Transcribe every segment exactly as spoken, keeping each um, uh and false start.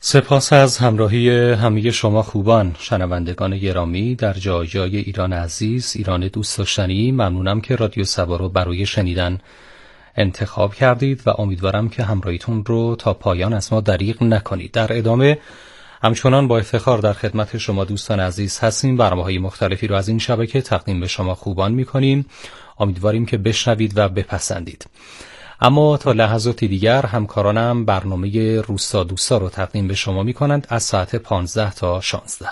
سپاس از همراهی همه شما خوبان شنوندگان گرامی در جای جای ایران عزیز، ایران دوست داشتنی. ممنونم که رادیو سبا رو برای شنیدن انتخاب کردید و امیدوارم که همراهیتون رو تا پایان از ما دریغ نکنید. در ادامه همچنان با افتخار در خدمت شما دوستان عزیز هستیم. برنامه‌های مختلفی رو از این شبکه تقدیم به شما خوبان می‌کنیم. امیدواریم که بشنوید و بپسندید. اما تا لحظاتی دیگر همکارانم برنامه روستا دوستا رو تقدیم به شما می‌کنند از ساعت پانزده تا شانزده.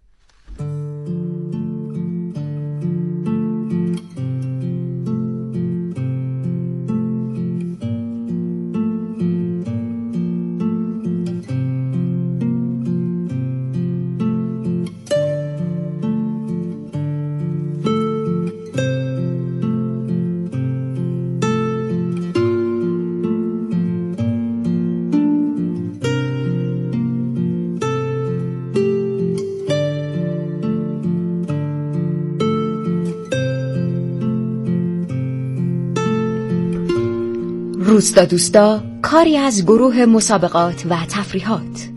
روستا دوستا، کاری از گروه مسابقات و تفریحات.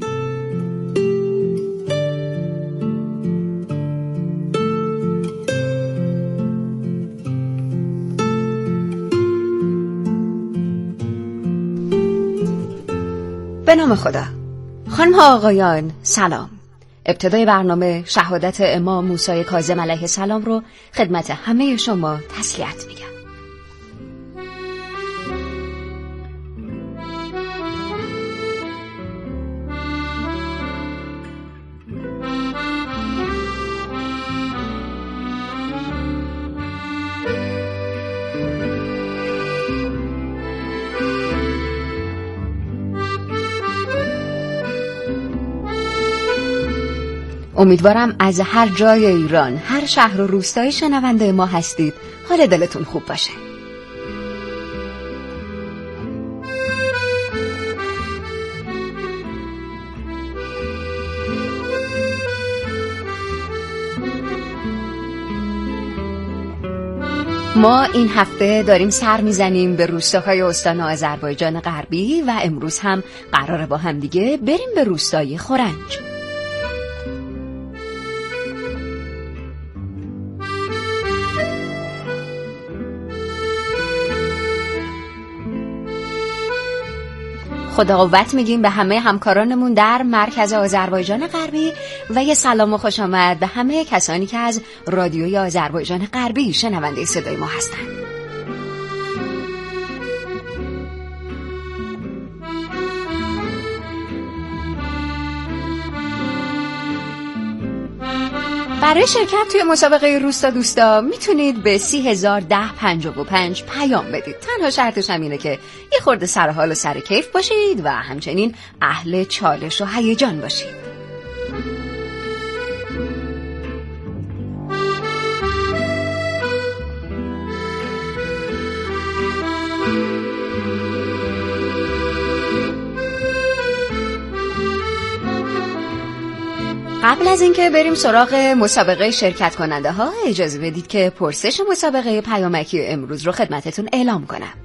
به نام خدا. خانم ها آقایان سلام. ابتدای برنامه شهادت امام موسی کاظم علیه السلام رو خدمت همه شما تسلیت میگم. امیدوارم از هر جای ایران، هر شهر و روستای شنونده ما هستید، حال دلتون خوب باشه. ما این هفته داریم سر میزنیم به روستاهای استان آذربایجان غربی و امروز هم قراره با هم دیگه بریم به روستای خورنج. خدا قوت میگیم به همه همکارانمون در مرکز آذربایجان غربی و یه سلام و خوش آمد به همه کسانی که از رادیوی آذربایجان غربی شنونده صدای ما هستن. برای شرکت توی مسابقه روستا دوستا میتونید به سی هزار ده پنجاه و پنج پیام بدید. تنها شرطش هم اینه که یه خورده سر حال و سر کیف باشید و همچنین اهل چالش و هیجان باشید. قبل از اینکه بریم سراغ مسابقه شرکت کننده ها، اجازه بدید که پرسش مسابقه پیامکی امروز رو خدمتتون اعلام کنم.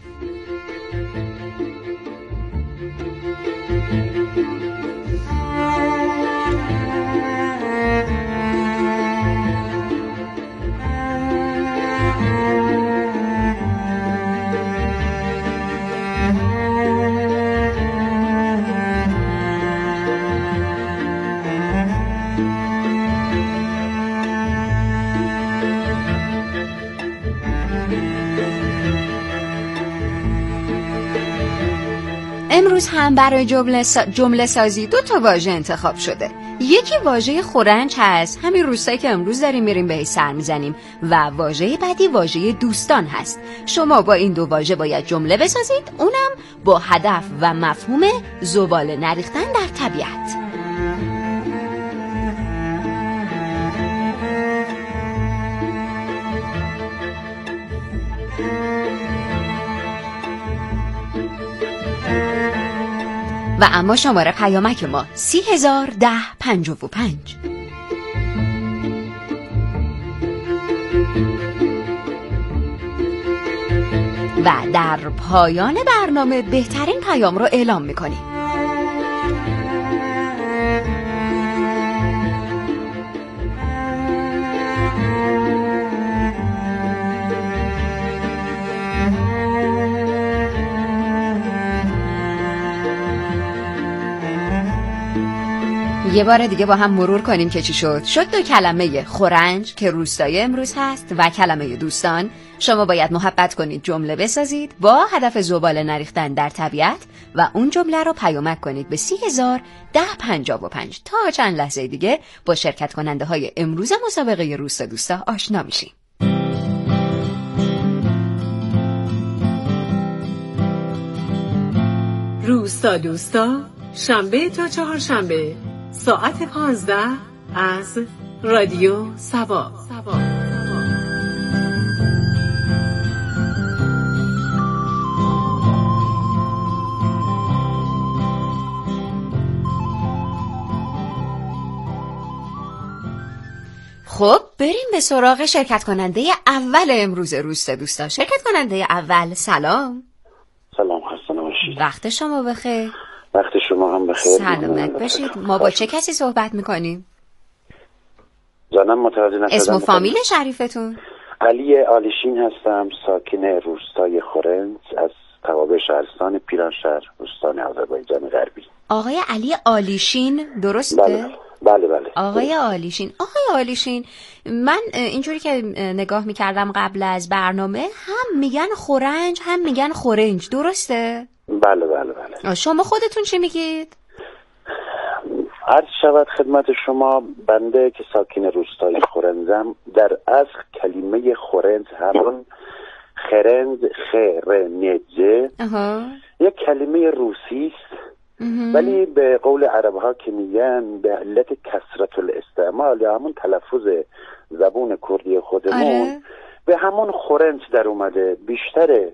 امروز هم برای جمله, سا... جمله سازی دو تا واژه انتخاب شده. یکی واژه خورنج هست، همین روستایی که امروز داریم میریم بهش سر میزنیم، و واژه بعدی واژه دوستان هست. شما با این دو واژه باید جمله بسازید، اونم با هدف و مفهوم زباله نریختن در طبیعت. و اما شماره پیامک ما سی هزار ده پنجاه و پنج. و در پایان برنامه بهترین پیام رو اعلام میکنیم. یه بار دیگه با هم مرور کنیم که چی شد. شد دو کلمه خورنج که روستای امروز هست و کلمه دوستان. شما باید محبت کنید جمله بسازید با هدف زباله نریختن در طبیعت و اون جمله رو پیامک کنید به سی هزار ده پنجاه و پنج. تا چند لحظه دیگه با شرکت کننده های امروز مسابقه روستا دوستا آشنا میشیم. روستا دوستا، شنبه تا چهارشنبه ساعت پانزده از رادیو سبا. خب بریم به سراغ شرکت کننده اول امروز روستا دوستا. شرکت کننده اول، سلام. سلام، خسته نباشید. وقت شما بخیر. وقت شما هم بخیر. سلامت باشید. ما با چه کسی صحبت میکنیم؟ جانم متوجه نشدم. اسم و فامیل شریفتون؟ علی آلیشین هستم، ساکن روستای خورنج از توابع شهرستان پیرانشهر، استان آذربایجان غربی. آقای علی آلیشین درسته؟ بله بله بله. آقای آلیشین، آقای آلیشین، من اینجوری که نگاه میکردم قبل از برنامه هم میگن خورنج هم میگن خورنج، درسته؟ بله بله بله. شما خودتون چی میگید؟ عرض شود خدمت شما، بنده که ساکن روستای خورنجم، در اصل کلمه خورنج همون خرنج خرنجه یک کلمه روسی است، ولی به قول عرب ها که میگن به علت کثرت الاستعمال یا همون تلفظ زبون کردی خودمون آره. به همون خورنج در اومده. بیشتر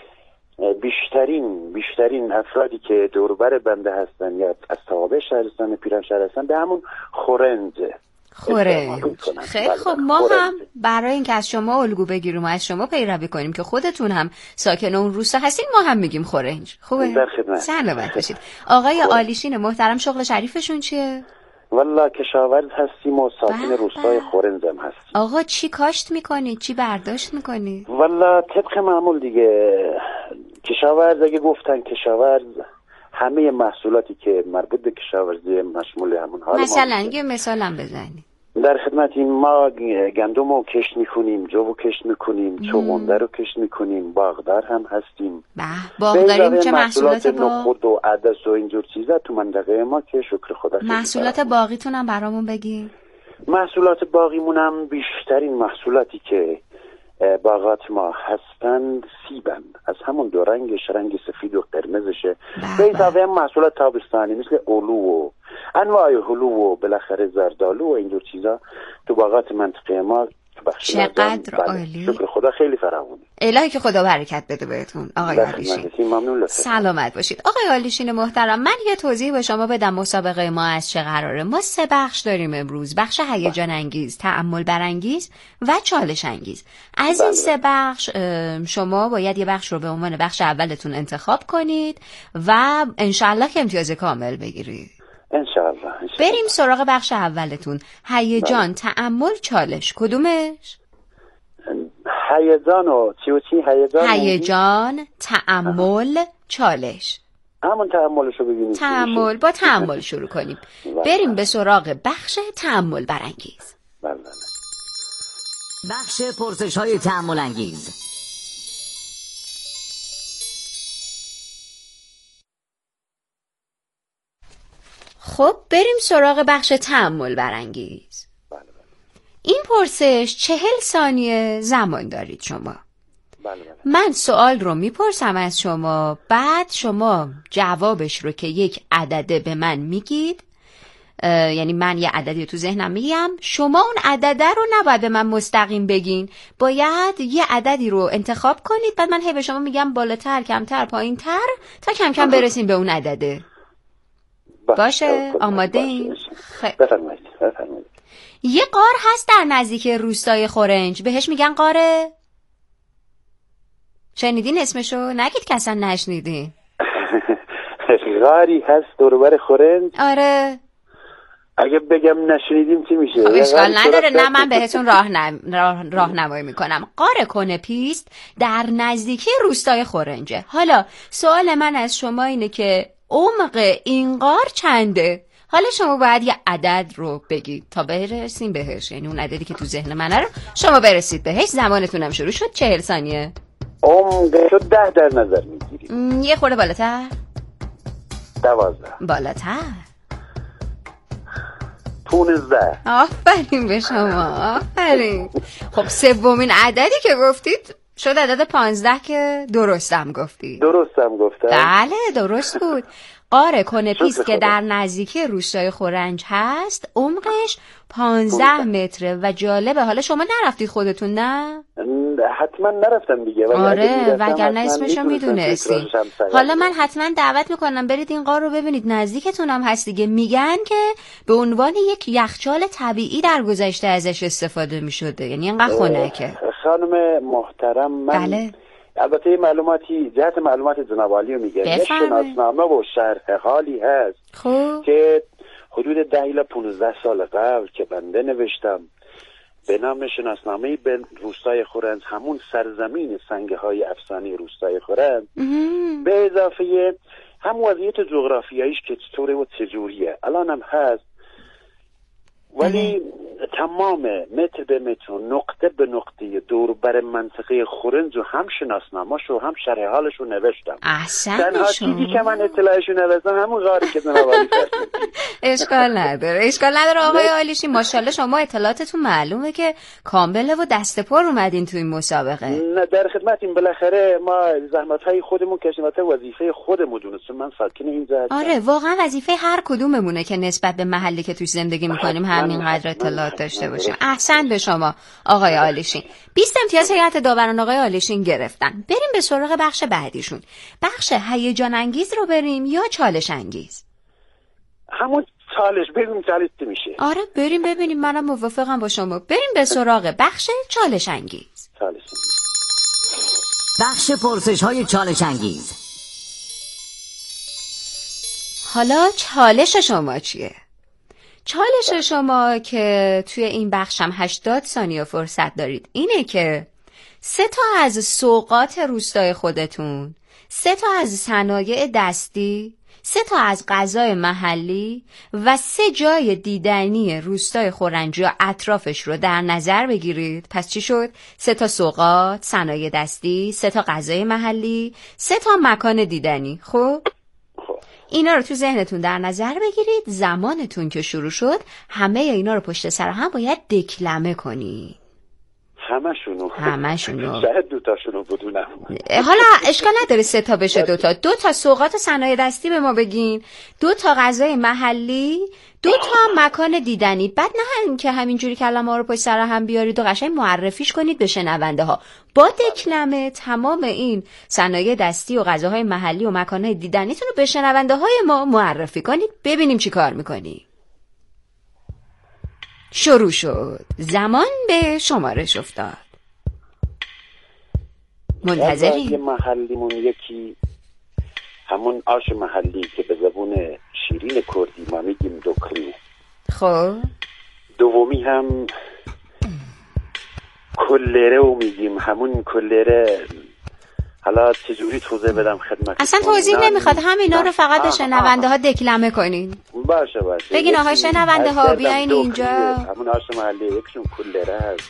بیشترین بیشترین افرادی که دوربر بنده هستن یا از توابع شهرستان پیرانشهر هستن به همون خورنج خورنج. خیلی خب، ما خورنج. هم برای اینکه از شما الگو بگیریم و از شما پیروی کنیم که خودتون هم ساکن اون روستا هستین، ما هم میگیم خورنج. خوبه؟ در خدمت. سلامت باشید. آقای آلیشین محترم، شغل شریفشون چیه؟ والله کشاورز هستیم و ساکن روستای خورنج هم هستیم. آقا چی کاشت میکنید؟ چی برداشت میکنید؟ والله طبق معمول دیگه، کشاورز اگه گفتن کشاورز همه محصولاتی که مربوط به کشاورزی مشمول همون حال مثلا یه مثالم بزنید. در خدمت این ما گندم رو کشت میکنیم، جو رو کشت میکنیم، چوغنده رو کشت میکنیم، باغدار هم هستیم. باغ داریم. چه محصولات باغ؟ نخود و عدس و اینجور چیزا تو منطقه ما که شکر خدا. محصولات باغیتون هم برامون بگی. محصولات باغیمون هم بیشترین محصولاتی که باغات ما هستند سیبند، از همون دو رنگش، رنگ سفید و قرمزشه. به اضافه هم محصولات تابستانی مثل اولو و انواع هلو و بالاخره زردالو و اینجور چیزا تو باغات منطقه ما. چقدر عالی. شکر خدا خیلی فراوونه. الهی که خدا برکت بده بهتون آقای آلیشین. سلامت باشید. آقای آلیشین محترم، من یه توضیح به شما بدم مسابقه ما از چه قراره. ما سه بخش داریم امروز، بخش هیجان انگیز، تأمل برانگیز و چالش انگیز. از این سه بخش شما باید یه بخش رو به عنوان بخش اولتون انتخاب کنید و انشالله که امتیاز کامل بگیرید. انشالله. بریم سراغ بخش اولتون. هیجان، تأمل، چالش، کدومش؟ هیجان و چی و چی؟ هیجان هیجان، تأمل، چالش. همون تأملشو ببینیم. تأمل، با تأمل شروع کنیم. بریم به سراغ بخش تأمل برانگیز. بله. بخش پرسش های تأمل انگیز. خب بریم سراغ بخش تأمل برانگیز. بله بله. این پرسش چهل ثانیه زمان دارید شما. بله بله. من سوال رو میپرسم از شما، بعد شما جوابش رو که یک عدده به من میگید، یعنی من یه عددی تو ذهنم میگم، شما اون عدده رو نباید به من مستقیم بگین، باید یه عددی رو انتخاب کنید، بعد من هی به شما میگم بالاتر، کمتر، پایینتر، تا کم کم برسیم به اون عدده. باشه؟ آماده این؟ بفرمایید بفرمایید. یه غار هست در نزدیک روستای خورنج، بهش میگن غاره؟ شنیدین اسمشو؟ نگید که اصلا نشنیدین. غاری هست دوربر خورنج؟ آره. اگه بگم نشنیدیم چی میشه؟ خب اشکال نداره، نه من بهتون راه راه راهنمایی میکنم. غار کنپیست در نزدیکی روستای خورنجه. حالا سوال من از شما اینه که عمق این غار چنده؟ حالا شما باید یه عدد رو بگید تا برسیم بهش، یعنی اون عددی که تو ذهن منه رو شما برسید بهش. زمانتونم شروع شد. چهل ثانیه. عمق شد ده در نظر میگیریم. یه خورده بالاتر. دوازده. بالاتر. پونزده. آفرین به شما، آفرین. خب سومین عددی که گفتید شد عدد پانزده که درستم گفتید. درستم گفتم؟ بله درست بود. قاره کنپیس که در نزدیکی روستای خرنج هست عمقش پانزده متره و جالبه. حالا شما نرفتید خودتون؟ نه حتما نرفتم دیگه. آره وگرنه اسمشو میدونستی. حالا من حتما دعوت میکنم برید این غار رو ببینید، نزدیکتون هم هست دیگه. میگن که به عنوان یک یخچال طبیعی در گذشته ازش استفاده میشده، یعنی اینقدر خنکه. خانم محترم من بله. البته معلوماتی جهت معلومات جناب عالی رو میگم. یک شناسنامه و شرح حالی هست خوب. که حدود ده الی پانزده سال قبل که بنده نوشتم به نام شناسنامه به روستای خرنج، همون سرزمین سنگه های افسانه روستای خرنج، به اضافه هم وضعیت جغرافیاییش که چطوره و چجوریه الان هم هست، ولی تمام متر به متر نقطه به نقطه دور بر منطقه خرنج و هم شناسنامه‌شو هم شرح حالشو نوشتم. احسن تنها چیزی که من اطلاعشو نوشتم همون غاری که جناب عالی فرمودید. اشکال نداره، اشکال نداره آقای عالیشی. ماشاءالله شما اطلاعاتتون معلومه که کامله و دست پر اومدین تو این مسابقه. نه در خدمتیم. بالاخره ما زحمت‌های خودمون کشیدیم، وظیفه خودمون دونستم. من ساکن اینجا هستم. آره واقعا وظیفه هر کدوممونه که نسبت به محلی که توش زندگی می‌کنیم همینقدر اطلاعات داشته باشیم. احسن به شما آقای عالیشین. بیست امتیاز هیئت داوران آقای عالیشین گرفتن. بریم به سراغ بخش بعدیشون. بخش هیجان انگیز رو بریم یا چالش انگیز؟ همون چالش. ببینیم چالش چی میشه. آره بریم ببینیم. منم موافقم با شما. بریم به سراغ بخش چالش انگیز. چالش. بخش پرسش های چالش انگیز. حالا چالش شما چیه؟ چالش شما که توی این بخش هم هشتاد ثانیه فرصت دارید اینه که سه تا از سوغات روستای خودتون، سه تا از صنایع دستی، سه تا از غذای محلی و سه جای دیدنی روستای خرنج یا اطرافش رو در نظر بگیرید. پس چی شد؟ سه تا سوغات، صنایع دستی، سه تا غذای محلی، سه تا مکان دیدنی. خب اینا رو تو ذهنتون در نظر بگیرید. زمانتون که شروع شد همه اینا رو پشت سر هم باید دکلمه کنی. همشونو همشونو شاید دوتاشونو بدونم. حالا اشکال نداره سه تا بشه دوتا. دو تا سوغات و صنایع دستی به ما بگین، دو تا غذای محلی، دو تا مکان دیدنی. بعد نه هم که همینجوری کلمه ها رو پشت سر هم بیارید و قشنگ معرفیش کنید به شنونده ها. با دکلمه تمام این صنایع دستی و غذاهای محلی و مکانهای دیدنیتون رو به شنونده های ما معرفی کنید. ببینیم چی کار میکنی. شروع شد. زمان به شمارش افتاد. منتظری؟ یه محلیمون یکی همون آش محلی که به زبون شیرین کردی ما میگیم دوکلی. خب دومی هم کلره و میگیم همون کلره. حالا چجوری توضیح بدم خدمت؟ اصلا توضیح نمیخواد، همینا رو فقط به شنونده ها دکلمه کنین. باشه باشه. بگین آقای شنونده ها بیاین اینجا. همون آش محلی یکشون کلره هست.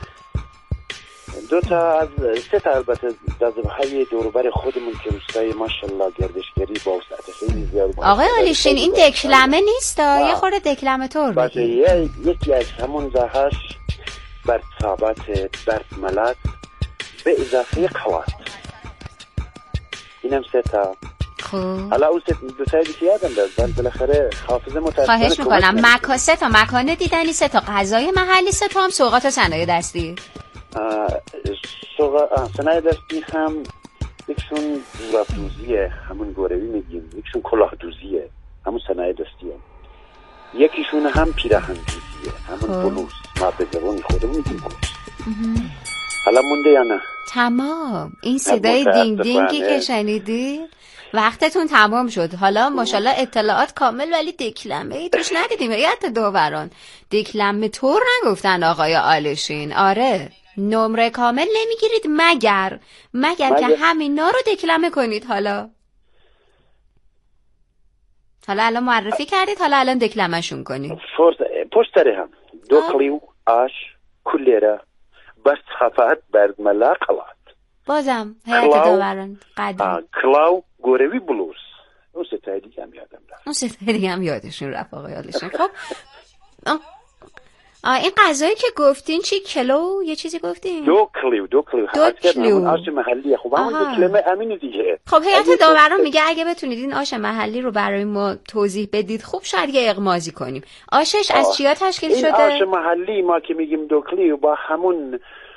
دو تا از سه تا البته جذبه‌های دوروبر خودمون که روستای ماشاءالله گردشگری با وسعت خیلی زیاد. آقای عالیشین این دکلمه نیست، یه خورده دکلمه طور باشه. یکی از همون جاهاش بر ثابت بر ملت به اضافه قوات. اینم سه تا. خب حالا اون سه دو تا دیگه یادم داد. ولی بالاخره حافظه متأسفانه خواهش میکنم. مکان سه تا مکان دیدنی، سه تا غذای محلی، سه تا هم سوغات و صنایع دستی. سوغات صنایع دستی هم یکشون جوراب‌دوزیه، همون گوروی میگیم. یکشون کلاه دوزیه، همون صنایع دستیه. یکیشون هم پیراهن دوزیه، همون بلوز. ما به زبان خودمون میگیم بلوز. حالا مونده یا نه؟ تمام. این صدای دینگ دینگی که شنیدی وقتتون تمام شد. حالا ماشاءالله اطلاعات کامل ولی دکلمه ای توش ندیدیم. هیئت داوران دکلمه طور نگفتن آقای عالیشین. آره نمره کامل نمیگیرید مگر مگر, مگر که همینا رو دکلمه کنید. حالا حالا الان معرفی کردید، حالا الان دکلمشون کنید. پشت سر هم دو کلیو آش کلیره بس خفت برد ملا قلات. بازم هیئت داوران قدیم. کلاو گوروی بلوز. اون ستای دیگه هم یادم رفت. اون ستای دیگه هم یادشون رفت آقای آلیشین. خب آه این غذایی که گفتین چی؟ کلو یه چیزی گفتین؟ دو کلیو دو کلیو دو کلیو آش محلیه. خب همون دو کلمه امینو دیگه. خب هیئت داوران میگه اگه بتونید این آش محلی رو برای ما توضیح بدید خوب شاید یه اغمازی کنیم. آشش از چیا تشکیل شده؟ این آش محلی ما که میگیم دو کلیو با همون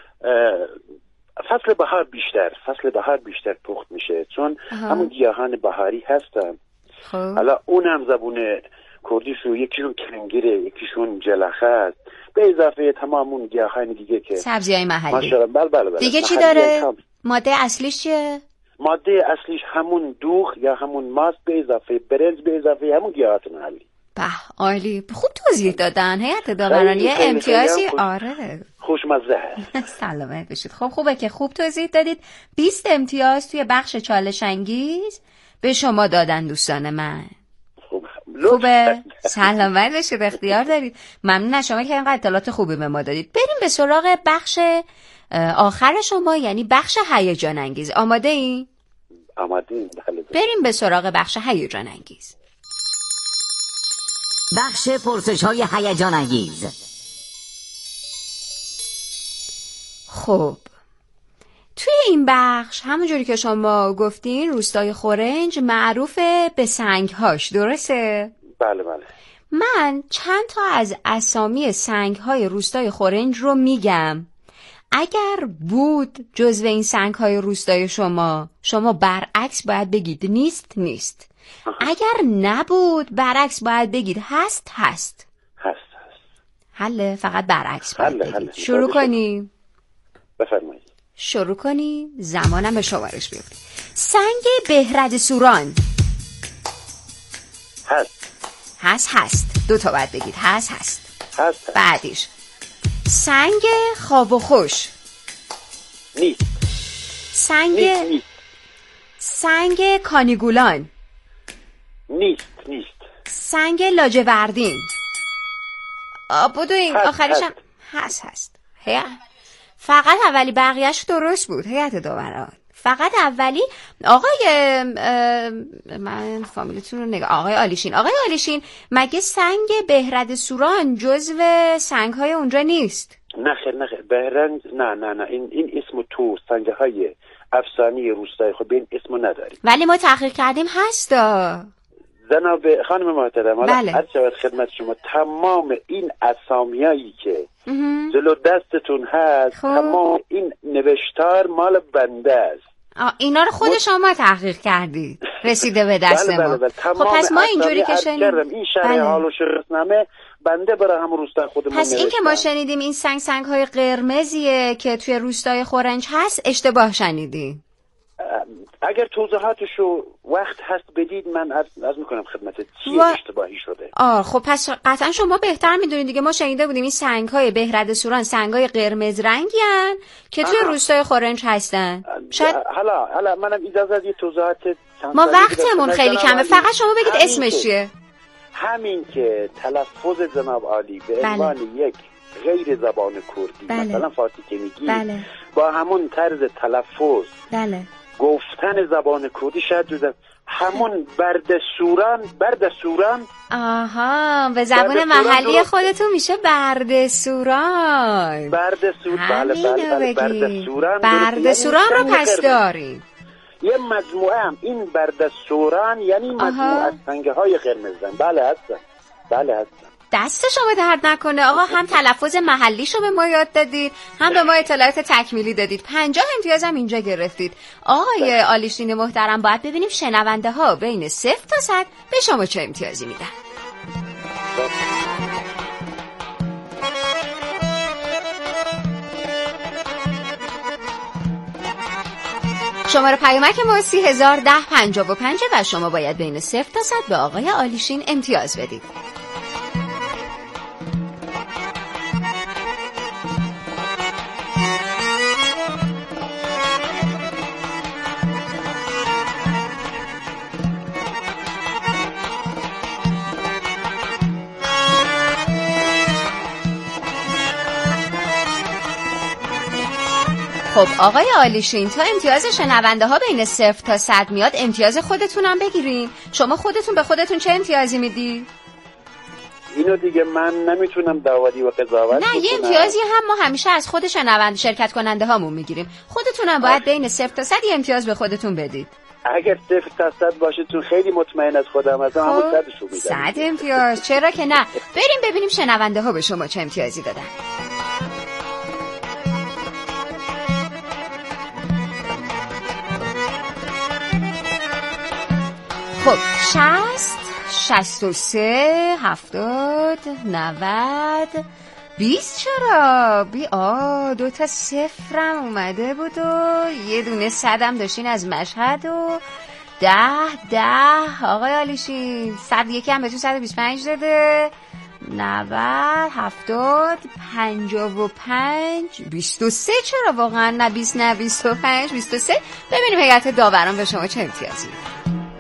فصل بهار بیشتر فصل بهار بیشتر پخت میشه چون آها. همون گیاهان بهاری هستن. خب حالا اونم زبون کردیشو یکیشون کنگیره یکیشون جلخه است به اضافه تمام اون گیاهان دیگه که سبزیای محلی. ماشاءالله بله بله بله. دیگه چی داره؟ هم. ماده اصلیش چیه؟ ماده اصلیش همون دوغ یا همون ماست به اضافه برنج به اضافه همون گیاهات محلی. به عالی، خوب توضیح دادن هیئت داوران. یه امتیازی خوش... آره خوشمزه هست. سلامت باشید. خب خوبه که خوب توضیح دادید. بیست امتیاز توی بخش چالش انگیز به شما دادن دوستان من. خوب. خوبه؟ سلامت باشید، اختیار دارید. ممنون از شما که اینقدر اطلاعات خوبی به ما دادید. بریم به سراغ بخش آخر شما، یعنی بخش هیجان انگیز. آماده این؟ آماده این. بریم به سراغ بخش هیجان انگیز. بخش پرسش های هیجان انگیز. خب توی این بخش همونجوری که شما گفتین روستای خورنج معروف به سنگ‌هاش، درسته؟ بله بله. من چند تا از اسامی سنگ‌های روستای خورنج رو میگم. اگر بود جزو این سنگ‌های روستای شما، شما برعکس باید بگید نیست نیست. اگر نبود برعکس باید بگید هست هست. هست هست. حله، فقط برعکس باید حله، بگید. حله. شروع کنیم. بفرمایید. شروع کنیم. زمانم به شمارش بیفتیم. سنگ بهرد سوران. هست. هست هست. دو تا باید بگید. هست هست. هست هست. بعدیش سنگ خواب و خوش. نیست. سنگ نیست نیست. سنگ کانیگولان. نیست نیست. سنگ لاجوردین. بدوین آخریش هم هست هست. هی فقط اولی بقیهش درست بود هیئت داوران. فقط اولی آقای من فامیلتون رو نگاه آقای آلیشین. آقای آلیشین مگه سنگ بهرد سوران جزو سنگ های اونجا نیست؟ نه خیر نه خیر بهرنج نه نه نه این این اسم تو سنگ های افسانه‌ای روستای خب این اسمو نداریم. ولی ما تحقیق کردیم هستا. جناب خانم محترم حالا بله. عرض شود خدمت شما تمام این اسامیایی که جلو دستتون هست خوب. تمام این نوشتار مال بنده است. اینا رو خود شما تحقیق کردید رسیده به دست بله بله ما. بله. خب پس ما اینجوری که شنیدیم این شرح بله. حال و شرحنامه بنده برای هم روستای خودمون پس این که ما شنیدیم این سنگ سنگ های قرمزیه که توی روستای خورنج هست اشتباه شنیدیم. اگر توضیحاتشو وقت هست بدید من از, از میکنم خدمت چی و... اشتباهی شده. آه خب پس قطعا شما بهتر میدونید دیگه. ما شنیده بودیم این سنگ های بهرد سوران سنگ های قرمز رنگی هن که توی آه. روستای خورنج هستن. شاید حالا حالا منم اجازه بدید توضیحات ما وقتمون خیلی کمه. فقط شما بگید اسمش چیه. همین که تلفظ جناب عالی به عنوان بله. یک غیر زبان کردی بله. مثلا فارسی که میگی بله. با همون طرز تلفظ بله. گفتن زبان کردی شاید جز همون بردسوران بردسوران آها به زبان محلی خودتون میشه بردسوران. بردسور بله بله بردسوران بردسوران رو پس داریم. یه مجموعه هم این بردسوران یعنی مجموعه از سنگ های قرمزن. بله هستن بله هستن. دست شما درد نکنه آقا. هم تلفظ محلیشو به ما یاد دادید هم به ما اطلاعات تکمیلی دادید. پنجاه امتیاز هم اینجا گرفتید. آقای آلیشین محترم باید ببینیم شنونده ها بین صفر تا صد به شما چه امتیازی میدن. شماره پیامک ما سی هزار ده پنجاه و پنج و شما باید بین صفر تا صد به آقای آلیشین امتیاز بدید. خب آقای آلیشین، تا امتیاز شنونده ها بین صفر تا صد میاد امتیاز خودتون هم بگیرین. شما خودتون به خودتون چه امتیازی میدی؟ اینو دیگه من نمیتونم دعوتی و قضاوت نه، یه امتیازی هم ما همیشه از خود شنونده شرکت کننده هامون میگیریم. خودتون هم باید بین صفر تا صد یه امتیاز به خودتون بدید. اگر صفر تا صد باشه تو خیلی مطمئن از خودم هستم، همون صدشو میدم. صد امتیاز چرا که نه. بریم ببینیم شنونده ها به شما چه امتیازی دادن. خب شصت، شصت و سه، هفتاد، نود، بیست. چرا؟ بی آه دو تا صفرم اومده بود و یه دونه صدم داشتین از مشهد و ده ده. آقای آلیشین صد یکی هم بهتون صد و بیست و پنج داده. نود، هفتاد، پنجاه و پنج، بیست و سه. چرا واقعا؟ نه بیست، نه بیست و پنج، بیست و سه. ببینیم هیئت داوران به شما چه امتیازی میده.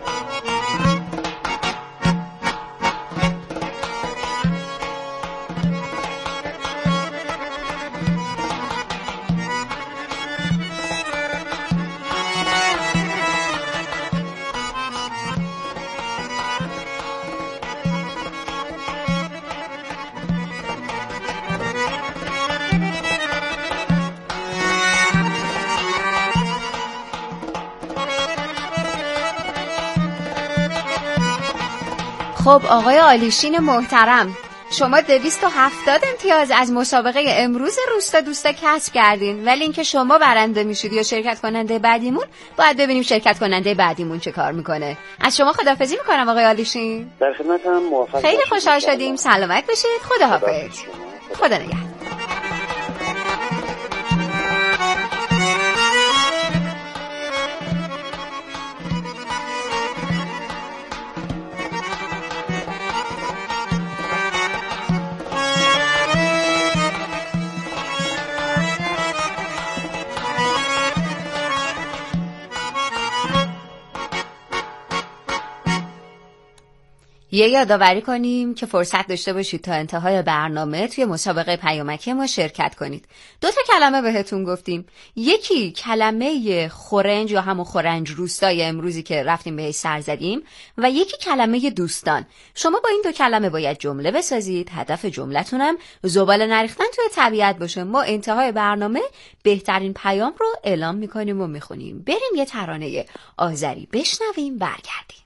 خب آقای آلیشین محترم، شما دویست و هفتاد امتیاز از مسابقه امروز روستا دوستا کسب کردین، ولی اینکه شما برنده میشید یا شرکت کننده بعدیمون باید ببینیم شرکت کننده بعدیمون چه کار میکنه. از شما خداحافظی میکنم آقای آلیشین. در خدمتم. موفق خیلی خوشحال شدیم. سلامت باشید. خداحافظ. خدا نگهدار. یه یادآوری کنیم که فرصت داشته باشید تا انتهای برنامه توی مسابقه پیامکی ما شرکت کنید. دو تا کلمه بهتون گفتیم. یکی کلمه خورنج یا همون خورنج روستای امروزی که رفتیم بهش سر زدیم و یکی کلمه دوستان. شما با این دو کلمه باید جمله بسازید. هدف جملتون هم زباله نریختن توی طبیعت باشه. ما انتهای برنامه بهترین پیام رو اعلام میکنیم و میخونیم. بریم یه ترانه آذری بشنویم برگردیم.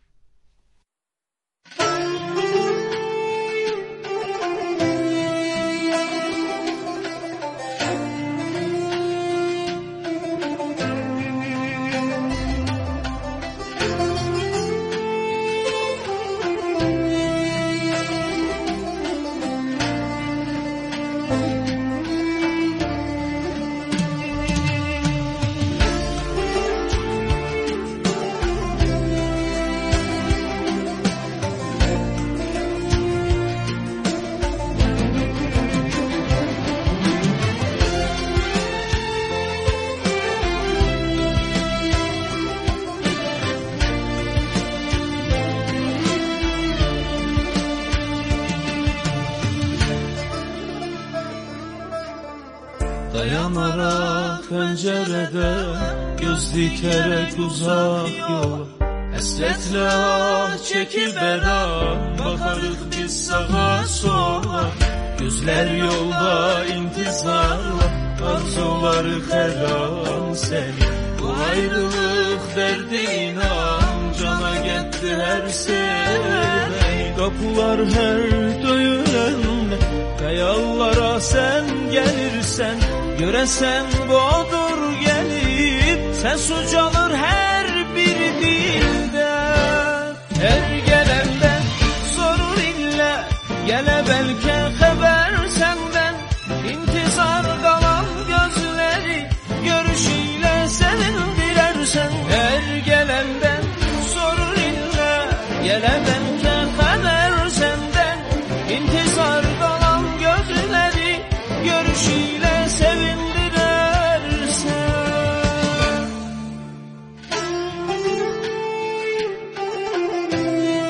Dayanaraq pəncərədə göz dikərək uzaq yola Həsrətlə ah çəkib bəram baxarıq biz sağa sola Gözlər yolda intizarla arzuları xəram səni Bu ayrılıq dərdi inan cana getdi hər sevək Qapılar hər döyüləndə xəyallara sən gəlirsən Görəsən bu odur gəlib Səs ucalır hər bir dildə Hər gələndən sorur illə Gələ bəlkə xəbər səndən İntizar qalan gözləri Görüş ilə sevindirərsən Hər gələndən sorur illə Gələ bəlkə xəbər səndən İntizar qalan gözləri Görüş ilə sevindirərsən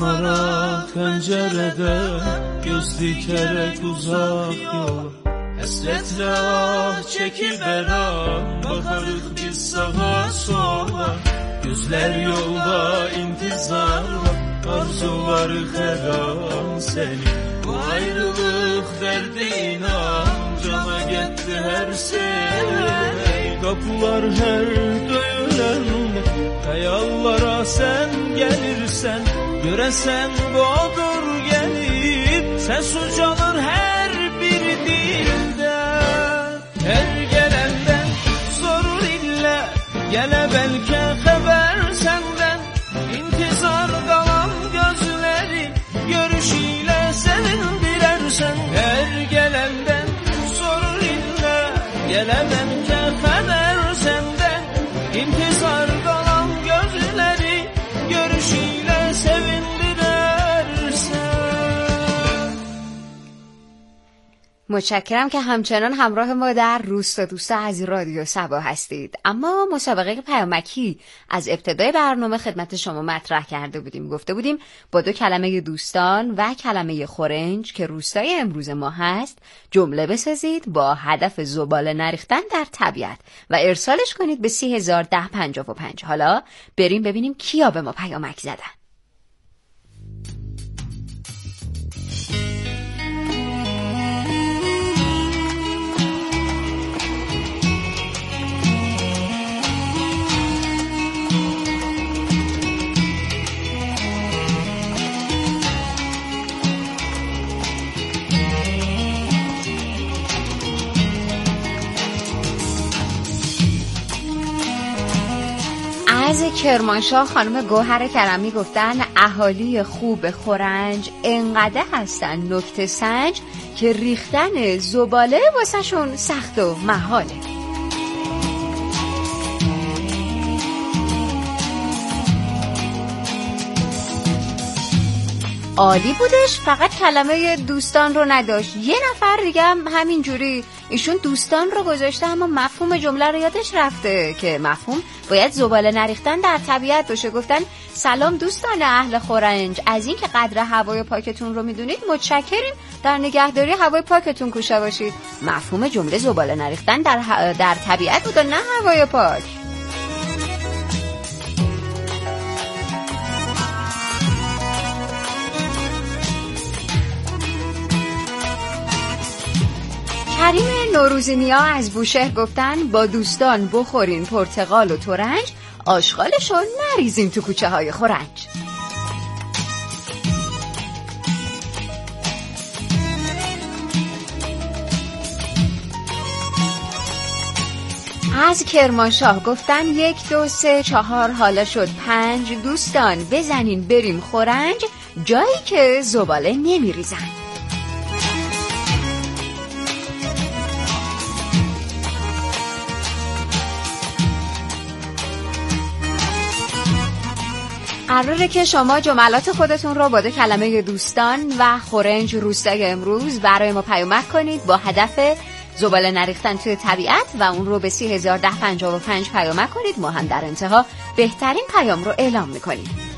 Baxmaraq pəncərədə göz dikərək uzaq yola Həsrətlə ah çəkib əram Baxarıq biz sağa sola Gözlər yolda intizar var Arzuları xəram səni Bu ayrılıq dərdi inan Cana getdi hər şey Qapılar hər döyülən Xəyallara sən gəlirsən Görəsən bodur gəlib Səs ucalır hər bir dildə Hər gələndən sorur illə Gələ bəlkə xəbər səndən İntizar qalan gözləri Görüş ilə sevindirərsən Hər gələndən sorur illə Gələ bəlkə xəbər səndən İntizar qalan gözləri Görüş ilə sevindirərsən متشکرم که همچنان همراه ما در روستا دوستا از رادیو صبا هستید. اما مسابقه پیامکی از ابتدای برنامه خدمت شما مطرح کرده بودیم. گفته بودیم با دو کلمه دوستان و کلمه خورنج که روستای امروز ما هست جمله بسازید با هدف زباله نریختن در طبیعت و ارسالش کنید به سی هزار ده پنجاه و پنج. حالا بریم ببینیم کیا به ما پیامک زدن. از کرمانشاه خانم گوهر کرمی گفتن اهالی خوب خورنج انقدر هستن نکته سنج که ریختن زباله واسه شون سخت و محاله. عالی بودش، فقط کلمه دوستان رو نداشت. یه نفر دیگه هم همینجوری ایشون دوستان رو گذاشته اما مفهوم جمله رو یادش رفته که مفهوم باید زباله نریختن در طبیعت باشه. گفتن سلام دوستان اهل خورنج، از این که قدر هوای پاکتون رو میدونید متشکریم، در نگهداری هوای پاکتون کوشا باشید. مفهوم جمله زباله نریختن در, ه... در طبیعت بود و نه هوای پاک. کریم نوروزی نیا از بوشهر گفتن با دوستان بخورین پرتقال و ترنج، آشغالشو نریزین تو کوچه های خورنج. از کرمانشاه گفتن یک دو سه چهار حالا شد پنج، دوستان بزنین بریم خورنج جایی که زباله نمیریزن. قراره که شما جملات خودتون رو با دو کلمه دوستان و خورنج روستای امروز برای ما پیامک کنید با هدف زباله نریختن توی طبیعت و اون رو به سی هزار ده پنجاه و پنج پیامک کنید. ما هم در انتها بهترین پیام رو اعلام میکنیم.